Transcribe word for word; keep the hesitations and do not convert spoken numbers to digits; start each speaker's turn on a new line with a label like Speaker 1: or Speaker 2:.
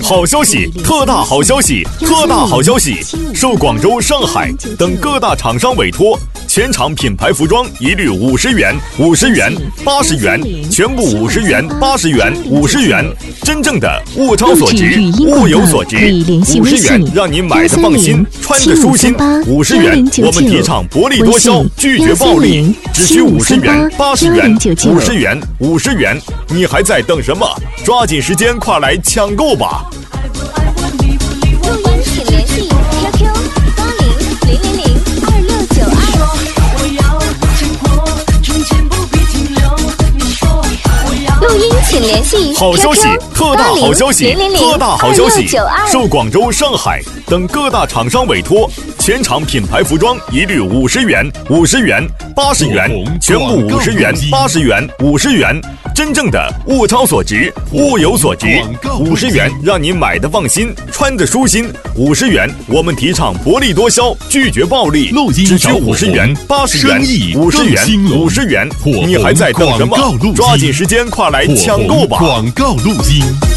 Speaker 1: 好消息，特大好消息，特大好消息！受广州、上海等各大厂商委托，全场品牌服装一律五十元、五十元、八十元，全部五十元、八十元、五十元，真正的物超所值，物有所值。五十元让您买的放心，穿的舒心。五十元，我们提倡薄利多销，拒绝暴利，只需五十元、八十元、五十元、五十元，你还在等什么？抓紧时间，快来抢购吧！
Speaker 2: 录音请联系 Q Q 八零零零零二六九二。录音请联系
Speaker 1: 好消息，特大好消息，特大好消息！受广州、上海等各大厂商委托，全场品牌服装一律五十元、五十元、八十元，全部五十元、八十元、五十元，真正的物超所值，物有所值。五十元让您买的放心，穿的舒心。五十元，我们提倡薄利多销，拒绝暴利，只需五十元、八十元、五十元、五十元，你还在等什么？抓紧时间，快来抢购吧！
Speaker 3: 广告录音。